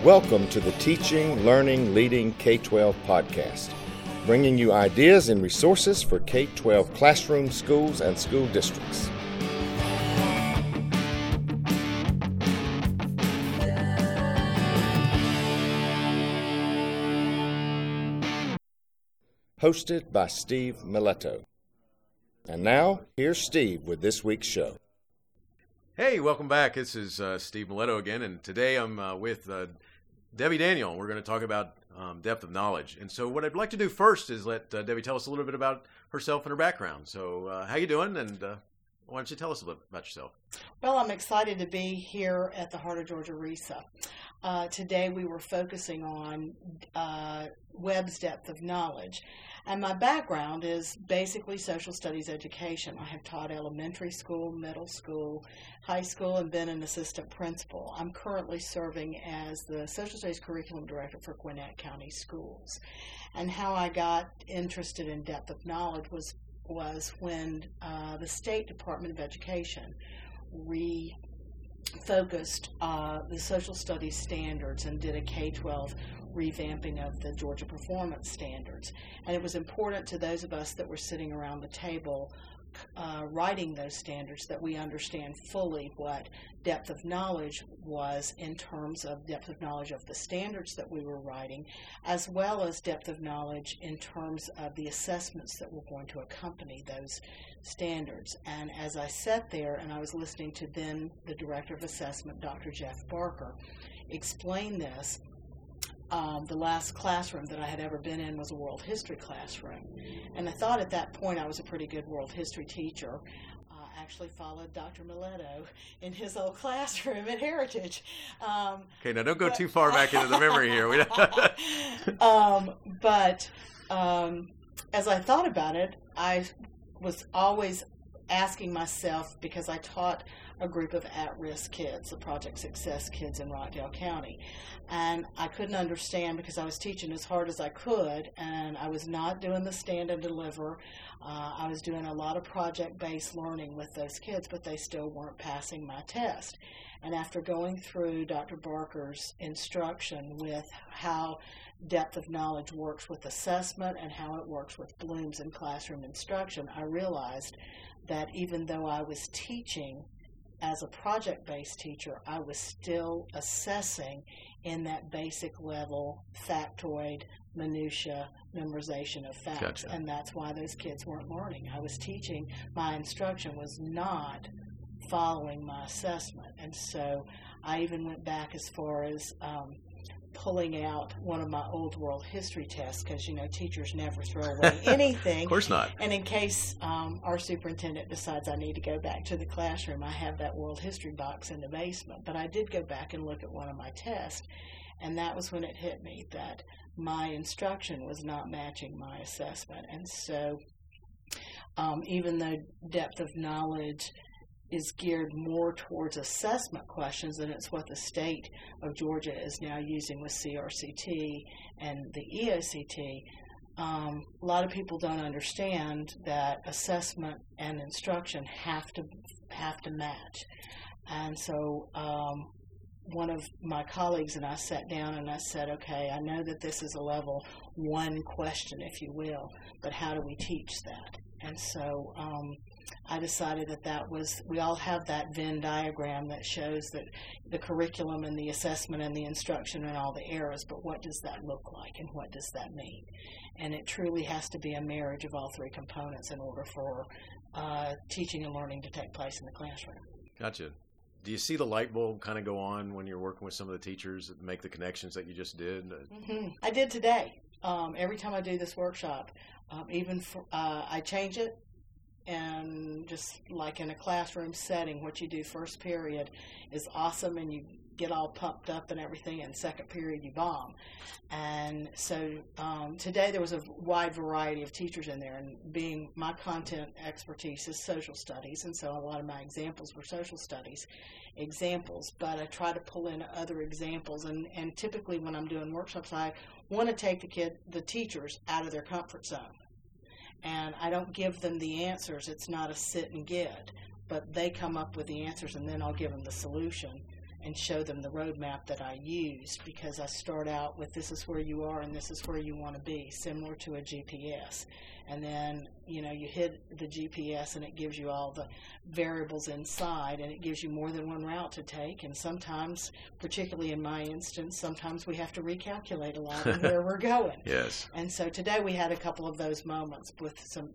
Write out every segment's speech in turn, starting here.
Welcome to the Teaching, Learning, Leading K-12 podcast, bringing you ideas and resources for K-12 classrooms, schools, and school districts. Hosted by Steve Miletto. And now, here's Steve with this week's show. Hey, welcome back. This is Steve Miletto again, and today I'm with Debbie Daniel. We're going to talk about depth of knowledge. And so what I'd like to do first is let Debbie tell us a little bit about herself and her background. So how you doing? And why don't you tell us a little bit about yourself? Well, I'm excited to be here at the Heart of Georgia RESA. Today we were focusing on Webb's depth of knowledge. And my background is basically social studies education. I have taught elementary school, middle school, high school, and been an assistant principal. I'm currently serving as the social studies curriculum director for Gwinnett County Schools. And how I got interested in depth of knowledge was when the State Department of Education refocused the social studies standards and did a K-12 revamping of the Georgia Performance Standards. And it was important to those of us that were sitting around the table writing those standards that we understand fully what depth of knowledge was in terms of depth of knowledge of the standards that we were writing, as well as depth of knowledge in terms of the assessments that were going to accompany those standards. And as I sat there and I was listening to then the Director of Assessment, Dr. Jeff Barker, explain this, the last classroom that I had ever been in was a world history classroom. And I thought at that point I was a pretty good world history teacher. I actually followed Dr. Miletto in his old classroom at Heritage. Okay, now don't go too far back into the memory here. But as I thought about it, I was always asking myself, because I taught a group of at-risk kids, the Project Success kids in Rockdale County. And I couldn't understand because I was teaching as hard as I could, and I was not doing the stand and deliver. I was doing a lot of project-based learning with those kids, but they still weren't passing my test. And after going through Dr. Barker's instruction with how depth of knowledge works with assessment and how it works with Bloom's in classroom instruction, I realized that even though I was teaching as a project-based teacher, I was still assessing in that basic level factoid, minutia, memorization of facts. Gotcha. And that's why those kids weren't learning. I was teaching, my instruction was not following my assessment. And so I even went back as far as pulling out one of my old world history tests, because, teachers never throw away anything. Of course not. And in case our superintendent decides I need to go back to the classroom, I have that world history box in the basement. But I did go back and look at one of my tests, and that was when it hit me that my instruction was not matching my assessment. And so even though depth of knowledge is geared more towards assessment questions, and it's what the state of Georgia is now using with CRCT and the EOCT. A lot of people don't understand that assessment and instruction have to match. And so one of my colleagues and I sat down and I said, okay, I know that this is a level 1 question, if you will, but how do we teach that? And so I decided that we all have that Venn diagram that shows that the curriculum and the assessment and the instruction and all the areas, but what does that look like and what does that mean? And it truly has to be a marriage of all 3 components in order for teaching and learning to take place in the classroom. Gotcha. Do you see the light bulb kind of go on when you're working with some of the teachers that make the connections that you just did? Mm-hmm. I did today. Every time I do this workshop, I change it. And just like in a classroom setting, what you do first period is awesome and you get all pumped up and everything, and second period you bomb. And so today there was a wide variety of teachers in there, and being my content expertise is social studies, and so a lot of my examples were social studies examples, but I try to pull in other examples, and typically when I'm doing workshops I want to take the teachers out of their comfort zone. And I don't give them the answers. It's not a sit and get, but they come up with the answers, and then I'll give them the solution and show them the roadmap that I used, because I start out with this is where you are and this is where you want to be, similar to a GPS. And then, you hit the GPS and it gives you all the variables inside, and it gives you more than one route to take. And sometimes, particularly in my instance, sometimes we have to recalculate a lot of where we're going. Yes. And so today we had a couple of those moments with some,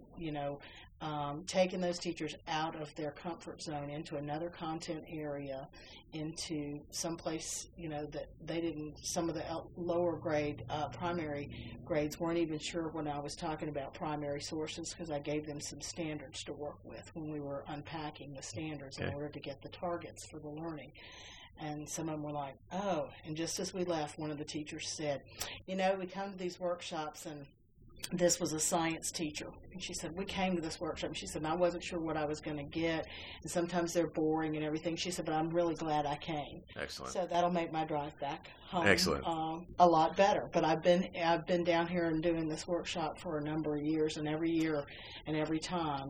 taking those teachers out of their comfort zone into another content area, into some place, that they didn't, some of the lower grade primary grades weren't even sure when I was talking about primary sources, because I gave them some standards to work with when we were unpacking the standards in order to get the targets for the learning. And some of them were like, oh, and just as we left, one of the teachers said, we come to these workshops, and this was a science teacher. And she said, we came to this workshop. And she said, I wasn't sure what I was going to get. And sometimes they're boring and everything. She said, but I'm really glad I came. Excellent. So that'll make my drive back home Excellent. A lot better. But I've been down here and doing this workshop for a number of years, and every year and every time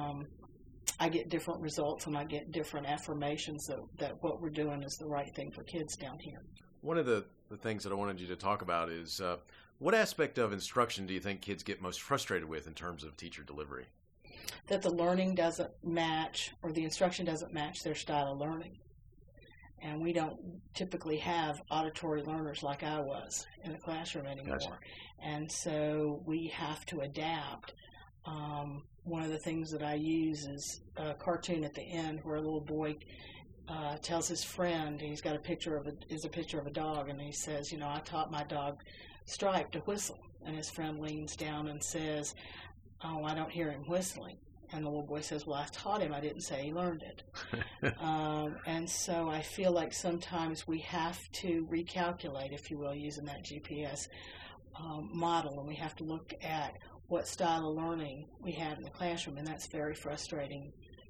I get different results, and I get different affirmations that what we're doing is the right thing for kids down here. One of the things that I wanted you to talk about is what aspect of instruction do you think kids get most frustrated with in terms of teacher delivery? That the learning doesn't match, or the instruction doesn't match their style of learning. And we don't typically have auditory learners like I was in the classroom anymore. Gotcha. And so we have to adapt. One of the things that I use is a cartoon at the end where a little boy tells his friend, he's got a picture of a dog, and he says, I taught my dog Stripe to whistle. And his friend leans down and says, oh, I don't hear him whistling. And the little boy says, well, I taught him. I didn't say he learned it. And so I feel like sometimes we have to recalculate, if you will, using that GPS model, and we have to look at what style of learning we have in the classroom, and that's very frustrating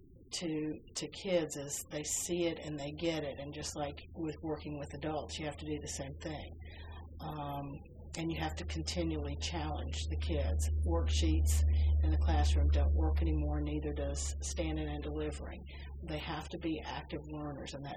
to kids as they see it and they get it. And just like with working with adults, you have to do the same thing. And you have to continually challenge the kids. Worksheets in the classroom don't work anymore, neither does standing and delivering. They have to be active learners, and that,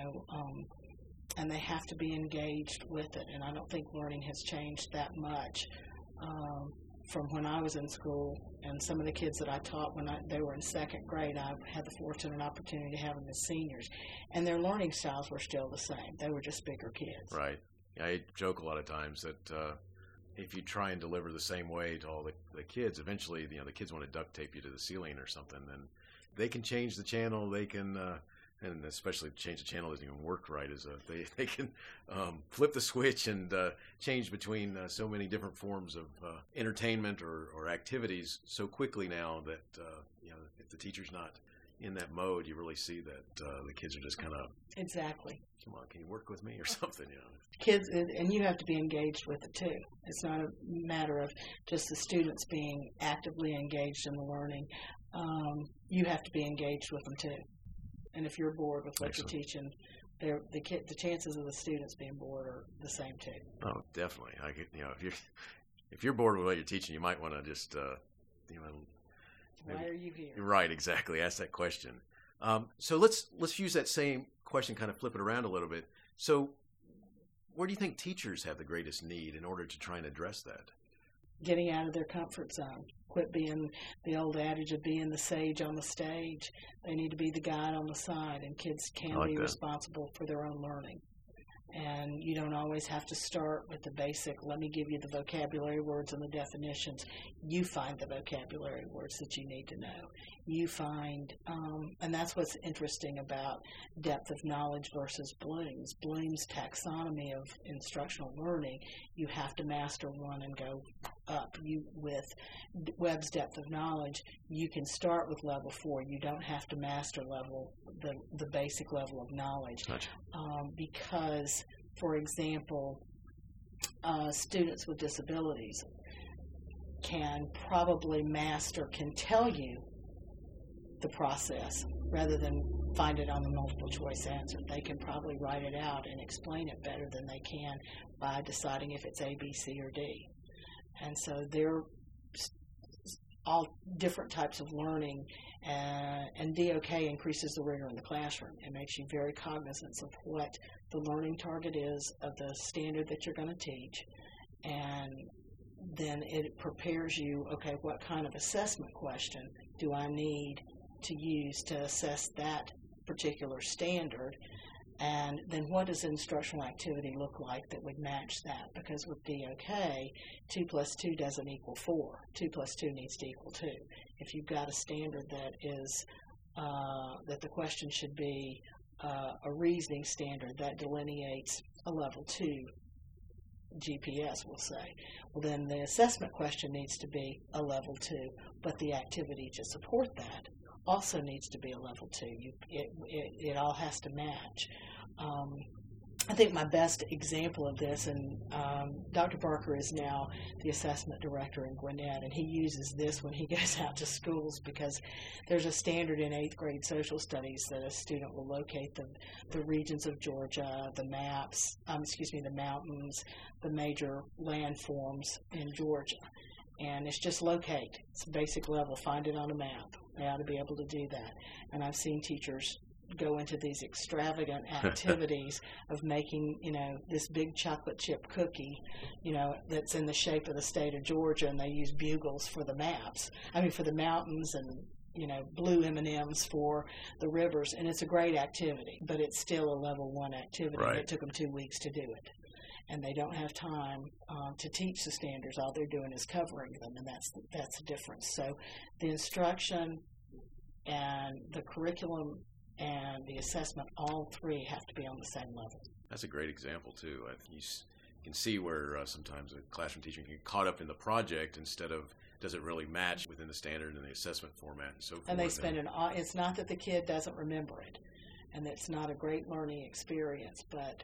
and they have to be engaged with it. And I don't think learning has changed that much from when I was in school. And some of the kids that I taught when they were in second grade, I had the fortunate opportunity to have them as seniors. And their learning styles were still the same. They were just bigger kids. Right. I joke a lot of times that if you try and deliver the same way to all the kids, eventually, the kids want to duct tape you to the ceiling or something. And they can change the channel. They can, and especially change the channel doesn't even work right. They can flip the switch and change between so many different forms of entertainment or activities so quickly now that if the teacher's not in that mode, you really see that the kids are just kind of exactly. Come on, can you work with me or something? Kids, and you have to be engaged with it too. It's not a matter of just the students being actively engaged in the learning. You have to be engaged with them too. And if you're bored with what Excellent. You're teaching, the chances of the students being bored are the same too. Oh, definitely. If you're bored with what you're teaching, you might want to just why are you here? Right, exactly. Ask that question. So let's use that same question, kind of flip it around a little bit. So where do you think teachers have the greatest need in order to try and address that? Getting out of their comfort zone. Quit being the old adage of being the sage on the stage. They need to be the guide on the side, and kids can be responsible for their own learning. And you don't always have to start with the basic, let me give you the vocabulary words and the definitions. You find the vocabulary words that you need to know. You find, and that's what's interesting about depth of knowledge versus Bloom's. Bloom's taxonomy of instructional learning, you have to master one and go up. With Webb's depth of knowledge, you can start with level 4. You don't have to master the basic level of knowledge. Gotcha. Because, for example, students with disabilities can tell you the process rather than find it on the multiple choice answer. They can probably write it out and explain it better than they can by deciding if it's A, B, C, or D. And so all different types of learning, and DOK increases the rigor in the classroom. It makes you very cognizant of what the learning target is of the standard that you're going to teach, and then it prepares you, okay, what kind of assessment question do I need to use to assess that particular standard, and then what does instructional activity look like that would match that? Because with DOK, 2 plus 2 doesn't equal 4. 2 plus 2 needs to equal 2. If you've got a standard that is that the question should be a reasoning standard that delineates a level 2 GPS, we'll say, well, then the assessment question needs to be a level 2, but the activity to support that also needs to be a level 2. It all has to match. I think my best example of this, and Dr. Barker is now the assessment director in Gwinnett, and he uses this when he goes out to schools, because there's a standard in 8th grade social studies that a student will locate the regions of Georgia, the maps, the mountains, the major landforms in Georgia. And it's just locate. It's a basic level. Find it on a map. They ought to be able to do that. And I've seen teachers go into these extravagant activities of making, this big chocolate chip cookie, that's in the shape of the state of Georgia, and they use bugles for the maps. For the mountains, and blue M&Ms for the rivers. And it's a great activity, but it's still a level 1 activity. Right. It took them 2 weeks to do it. And they don't have time to teach the standards. All they're doing is covering them, and that's the difference. So the instruction and the curriculum and the assessment, all three have to be on the same level. That's a great example, too. You can see where sometimes a classroom teacher can get caught up in the project instead of does it really match within the standard and the assessment format and so forth. And they spend it's not that the kid doesn't remember it, and it's not a great learning experience, but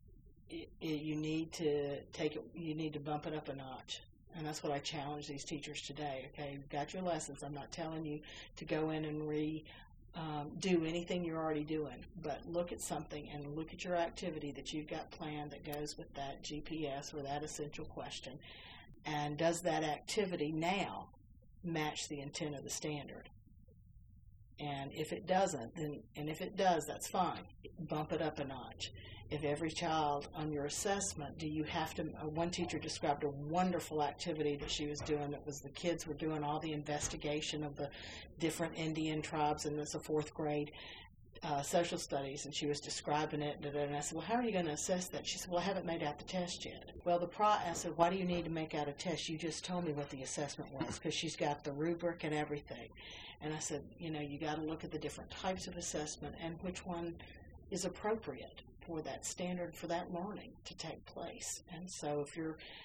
you need to you need to bump it up a notch. And that's what I challenge these teachers today. Okay, you've got your lessons. I'm not telling you to go in and do anything you're already doing, but look at something and look at your activity that you've got planned that goes with that GPS or that essential question. And does that activity now match the intent of the standard? And if it doesn't, and if it does, that's fine. Bump it up a notch. If every child on your assessment, do you have to, one teacher described a wonderful activity that she was doing that was the kids were doing all the investigation of the different Indian tribes, and this is a 4th grade social studies, and she was describing it, and I said, well, how are you going to assess that? She said, well, I haven't made out the test yet. Well, I said, why do you need to make out a test? You just told me what the assessment was, because she's got the rubric and everything. And I said, you got to look at the different types of assessment and which one is appropriate for that standard, for that learning to take place. And so if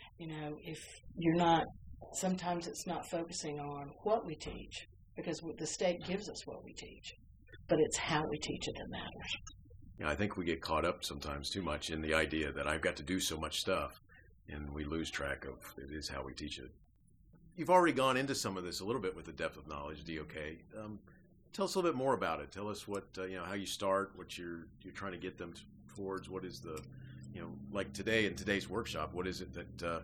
you're not, sometimes it's not focusing on what we teach, because the state gives us what we teach, but it's how we teach it that matters. I think we get caught up sometimes too much in the idea that I've got to do so much stuff, and we lose track of it is how we teach it. You've already gone into some of this a little bit with the depth of knowledge, DOK. Tell us a little bit more about it. Tell us what how you start, what you're trying to get them towards. What is the like today in today's workshop? What is it that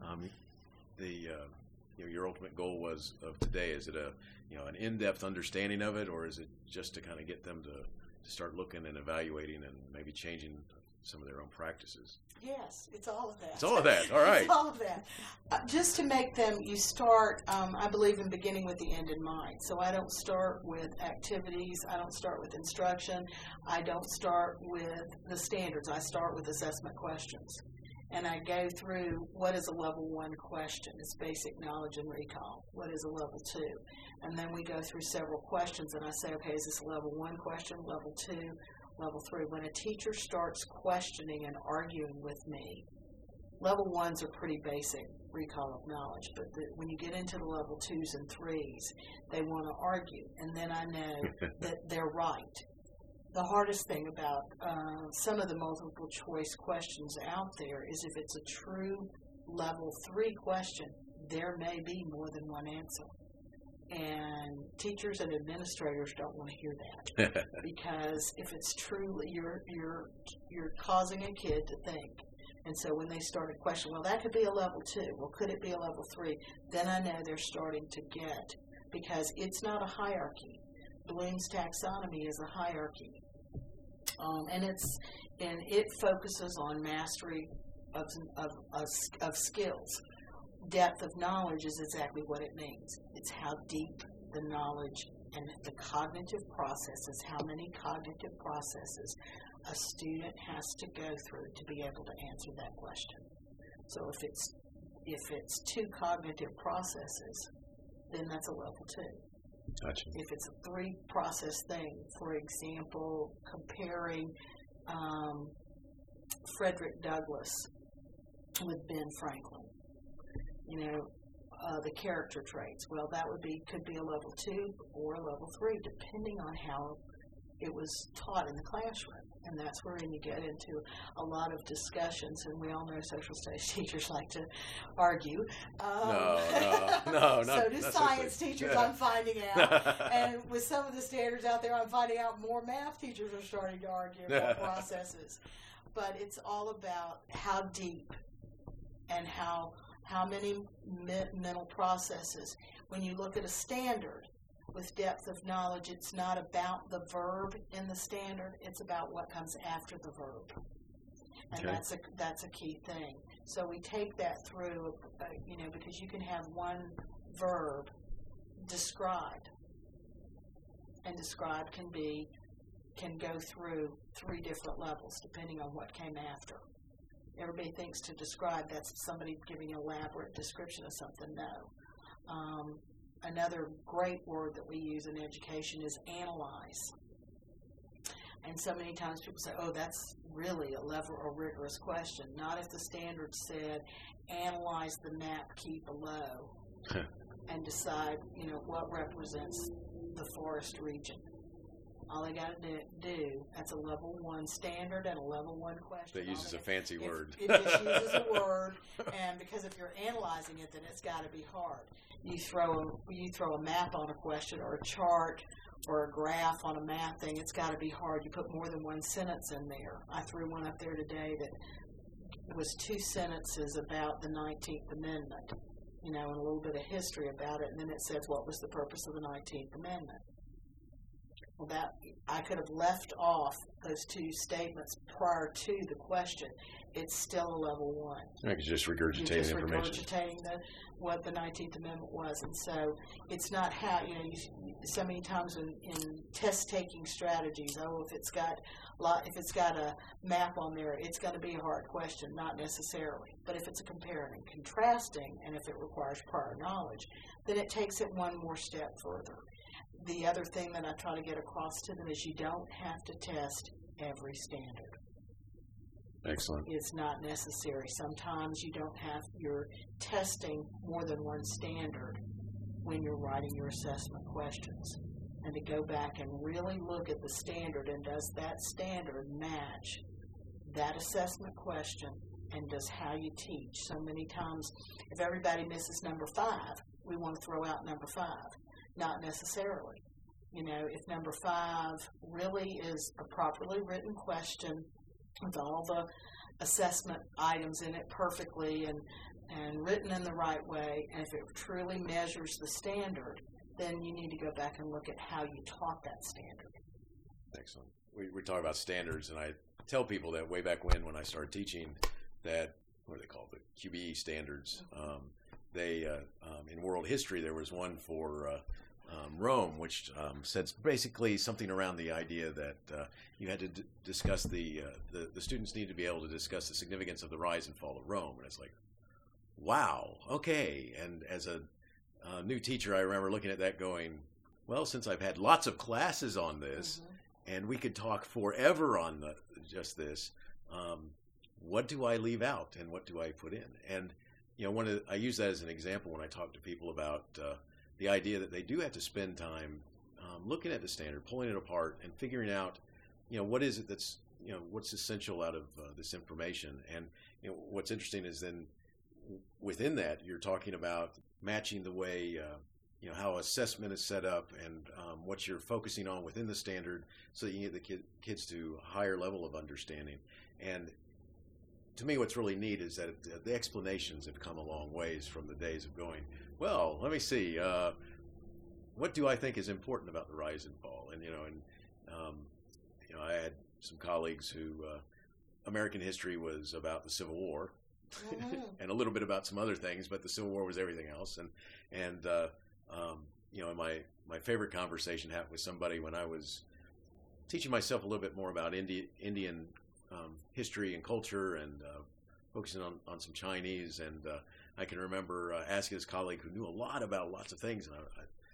your ultimate goal was of today? Is it an in-depth understanding of it, or is it just to kind of get them to start looking and evaluating and maybe changing some of their own practices? Yes, it's all of that. It's all of that. All right. It's all of that. Just to make them, you start, I believe in beginning with the end in mind. So I don't start with activities. I don't start with instruction. I don't start with the standards. I start with assessment questions. And I go through what is a level 1 question. It's basic knowledge and recall. What is a level 2? And then we go through several questions, and I say, okay, is this a level 1 question, level 2, level 3? When a teacher starts questioning and arguing with me, level 1s are pretty basic recall of knowledge, but when you get into the level 2s and 3s, they want to argue, and then I know that they're right. The hardest thing about some of the multiple choice questions out there is if it's a true level 3 question, there may be more than one answer. And teachers and administrators don't want to hear that because if it's truly you're causing a kid to think. And so when they start a question, well, that could be a level 2. Well, could it be a level 3? Then I know they're starting to get because it's not a hierarchy. Bloom's taxonomy is a hierarchy, and it focuses on mastery of skills. Depth of knowledge is exactly what it means. It's how deep the knowledge and the cognitive processes, how many cognitive processes a student has to go through to be able to answer that question. So if it's 2 cognitive processes, then that's a level 2. Gotcha. If it's a 3-process thing, for example, comparing Frederick Douglass with Ben Franklin, the character traits. Well, that could be a level 2 or a level 3, depending on how it was taught in the classroom. And that's where you get into a lot of discussions, and we all know social studies teachers like to argue. No, so do science teachers, I'm finding out. And with some of the standards out there, I'm finding out more math teachers are starting to argue about processes. But it's all about how deep and how many mental processes. When you look at a standard with depth of knowledge, it's not about the verb in the standard, it's about what comes after the verb. And okay. that's a key thing. So we take that through, because you can have one verb, describe. And describe can go through 3 different levels depending on what came after. Everybody thinks to describe, that's somebody giving an elaborate description of something. No. Another great word that we use in education is analyze. And so many times people say, oh, that's really a rigorous question. Not if the standard said, analyze the map key below and decide, what represents the forest region. All they got to do, that's a level 1 standard and a level 1 question. That uses a fancy word. It just uses a word, and because if you're analyzing it, then it's got to be hard. You throw a map on a question or a chart or a graph on a math thing, it's got to be hard. You put more than 1 sentence in there. I threw one up there today that was 2 sentences about the 19th Amendment, and a little bit of history about it, and then it says what was the purpose of the 19th Amendment. Well, that I could have left off those 2 statements prior to the question. It's still a level 1. I could just regurgitating information. Regurgitating what the 19th Amendment was, and so it's not how so many times in test-taking strategies. Oh, if it's got a map on there, it's going to be a hard question. Not necessarily, but if it's a comparing and contrasting, and if it requires prior knowledge, then it takes it one more step further. The other thing that I try to get across to them is you don't have to test every standard. Excellent. It's not necessary. Sometimes you're testing more than 1 standard when you're writing your assessment questions. And to go back and really look at the standard, and does that standard match that assessment question, and does how you teach. So many times, if everybody misses number 5, we want to throw out number 5. Not necessarily. If number 5 really is a properly written question with all the assessment items in it perfectly and written in the right way, and if it truly measures the standard, then you need to go back and look at how you taught that standard. Excellent. We talk about standards, and I tell people that way back when I started teaching, that what are they called, the QBE standards. In world history, there was one for Rome, which said basically something around the idea that you had to discuss the students need to be able to discuss the significance of the rise and fall of Rome. And it's like, wow, okay. And as a new teacher, I remember looking at that going, well, since I've had lots of classes on this, and we could talk forever on just this, what do I leave out and what do I put in? And I use that as an example when I talk to people about the idea that they do have to spend time looking at the standard, pulling it apart, and figuring out, what is it that's, what's essential out of this information. And what's interesting is then within that, you're talking about matching the way, how assessment is set up and what you're focusing on within the standard, so that you get the kids to a higher level of understanding. And to me, what's really neat is that the explanations have come a long ways from the days of going, well, let me see, what do I think is important about the rise and fall? And I had some colleagues who American history was about the Civil War, and a little bit about some other things, but the Civil War was everything else. And my favorite conversation happened with somebody when I was teaching myself a little bit more about Indian history and culture, and focusing on some Chinese. And I can remember asking this colleague who knew a lot about lots of things, and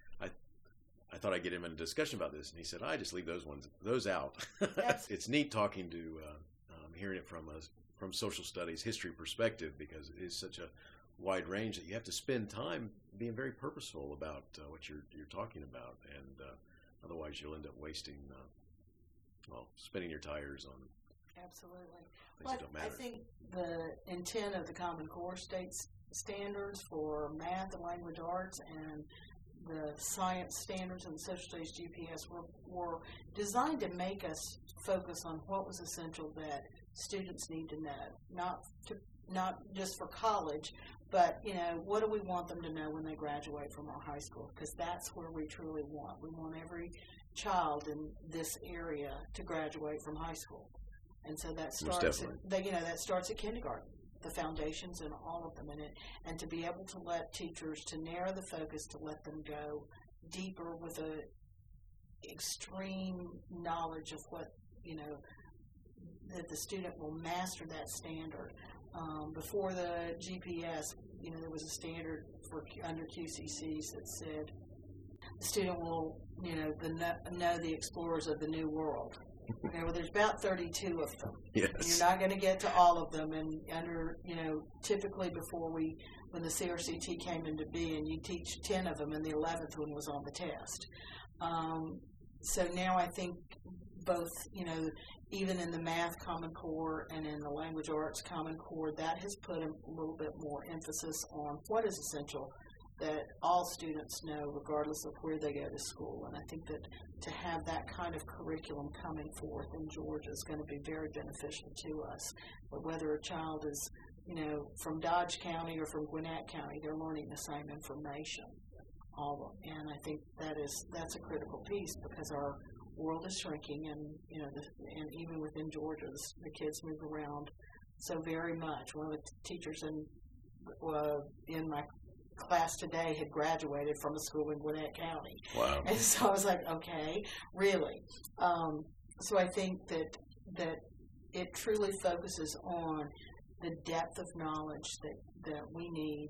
I thought I'd get him in a discussion about this, and he said, "I just leave those out." It's neat talking to hearing it from social studies history perspective, because it is such a wide range that you have to spend time being very purposeful about what you're talking about, and otherwise you'll end up wasting spinning your tires on Absolutely. things that don't matter. I think the intent of the Common Core States standards for math and language arts, and the science standards and the social studies GPS were designed to make us focus on what was essential that students need to know, not just for college, but what do we want them to know when they graduate from our high school? Because that's where we truly want. We want every child in this area to graduate from high school, and so that starts. That starts at kindergarten. The foundations and all of them in it, and to be able to let teachers to narrow the focus, to let them go deeper with a extreme knowledge of what that the student will master that standard. Before the GPS, there was a standard for under QCCs that said the student will know the explorers of the New World. Okay, well, there's about 32 of them. Yes. You're not going to get to all of them, and typically when the CRCT came into being, you teach 10 of them, and the 11th one was on the test. So now I think both, even in the math Common Core and in the language arts Common Core, that has put a little bit more emphasis on what is essential that all students know, regardless of where they go to school. And I think that to have that kind of curriculum coming forth in Georgia is going to be very beneficial to us. But whether a child is, from Dodge County or from Gwinnett County, they're learning the same information. And I think that's a critical piece, because our world is shrinking, and and even within Georgia, the kids move around so very much. One of the teachers in my class today had graduated from a school in Gwinnett County. Wow. And so I was like, okay, really? So I think that it truly focuses on the depth of knowledge that we need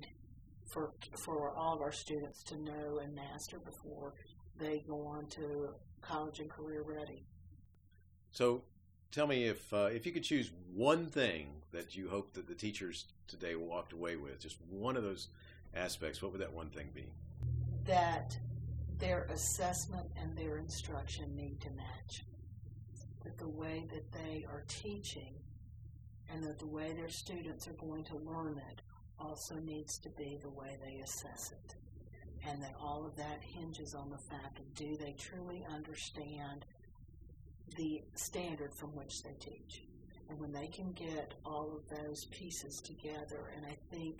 for all of our students to know and master before they go on to college and career ready. So tell me, if you could choose one thing that you hope that the teachers today walked away with, just one of those aspects, what would that one thing be? That their assessment and their instruction need to match. That the way that they are teaching and that the way their students are going to learn it also needs to be the way they assess it. And that all of that hinges on the fact of, do they truly understand the standard from which they teach? And when they can get all of those pieces together, and I think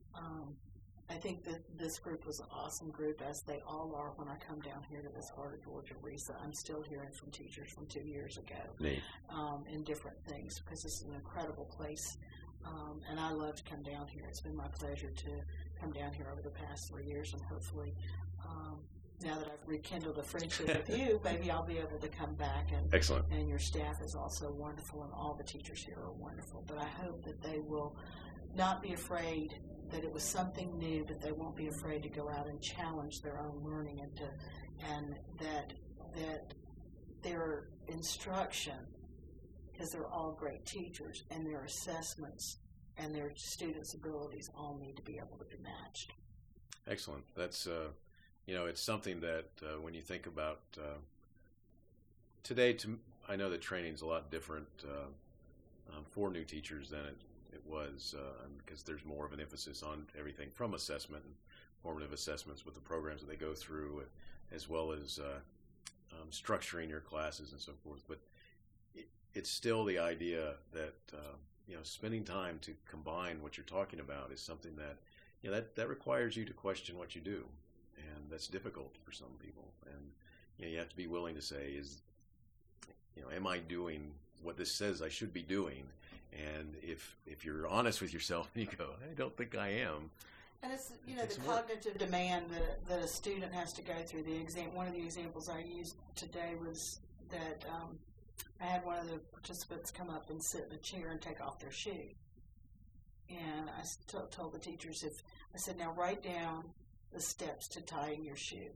that this group was an awesome group, as they all are when I come down here to this Heart of Georgia RESA. I'm still hearing from teachers from 2 years ago in different things, because it's an incredible place. And I love to come down here. It's been my pleasure to come down here over the past 3 years, and hopefully now that I've rekindled a friendship with you, maybe I'll be able to come back. And Excellent. And your staff is also wonderful, and all the teachers here are wonderful. But I hope that they will not be afraid that it was something new, that they won't be afraid to go out and challenge their own learning, and that their instruction, because they're all great teachers, and their assessments and their students' abilities all need to be able to be matched. Excellent. That's it's something that when you think about today, I know that training is a lot different for new teachers than it was, because there's more of an emphasis on everything from assessment and formative assessments with the programs that they go through, as well as structuring your classes and so forth. But it's still the idea that spending time to combine what you're talking about is something that that requires you to question what you do, and that's difficult for some people. And you have to be willing to say, am I doing what this says I should be doing? And if you're honest with yourself, and you go, I don't think I am. And it's the cognitive demand that a student has to go through. One of the examples I used today was that I had one of the participants come up and sit in a chair and take off their shoe. And I told the teachers, I said, now write down the steps to tying your shoe.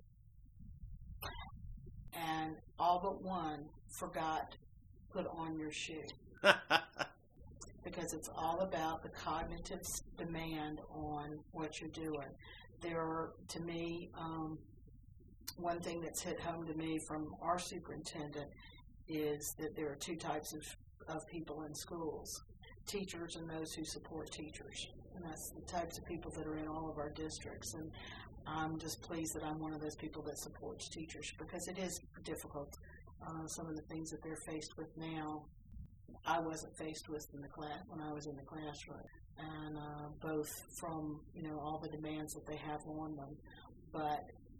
And all but one forgot put on your shoe. Because it's all about the cognitive demand on what you're doing. There are, to me, one thing that's hit home to me from our superintendent is that there are two types of people in schools, teachers and those who support teachers. And that's the types of people that are in all of our districts. And I'm just pleased that I'm one of those people that supports teachers, because it is difficult. Some of the things that they're faced with now, I wasn't faced with in the class when I was in the classroom, and both from all the demands that they have on them, but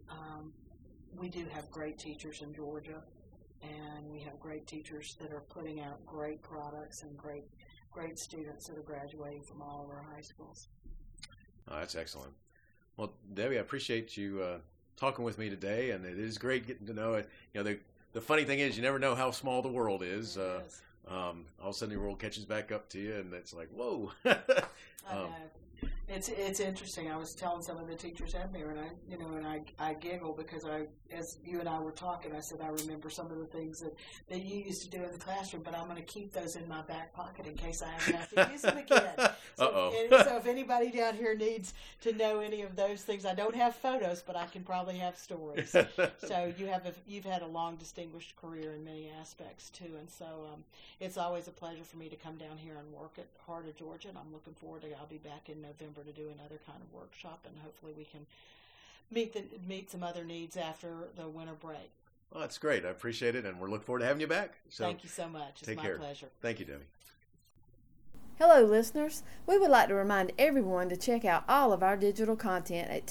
we do have great teachers in Georgia, and we have great teachers that are putting out great products and great students that are graduating from all of our high schools. Oh, that's excellent. Well, Debbie, I appreciate you talking with me today, and it is great getting to know it. The funny thing is, you never know how small the world is. All of a sudden the world catches back up to you, and it's like, whoa. I know. It's interesting. I was telling some of the teachers out there, and I giggle because as you and I were talking, I said I remember some of the things that you used to do in the classroom, but I'm going to keep those in my back pocket in case I have to use them again. So if anybody down here needs to know any of those things, I don't have photos, but I can probably have stories. So you've had a long, distinguished career in many aspects too, and so it's always a pleasure for me to come down here and work at Heart of Georgia, and I'm looking forward to. I'll be back in November to do another kind of workshop, and hopefully we can meet some other needs after the winter break. Well, that's great. I appreciate it, and we're looking forward to having you back. So thank you so much. It's my pleasure. Thank you, Debbie. Hello, listeners. We would like to remind everyone to check out all of our digital content at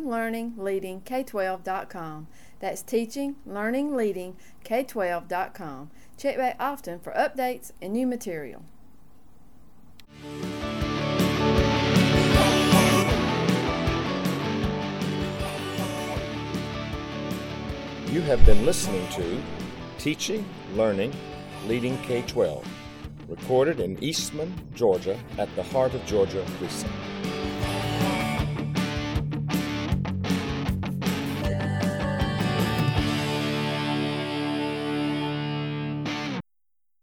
teachinglearningleadingk12.com. That's teachinglearningleadingk12.com. Check back often for updates and new material. You have been listening to Teaching, Learning, Leading K-12, recorded in Eastman, Georgia at the Heart of Georgia precinct.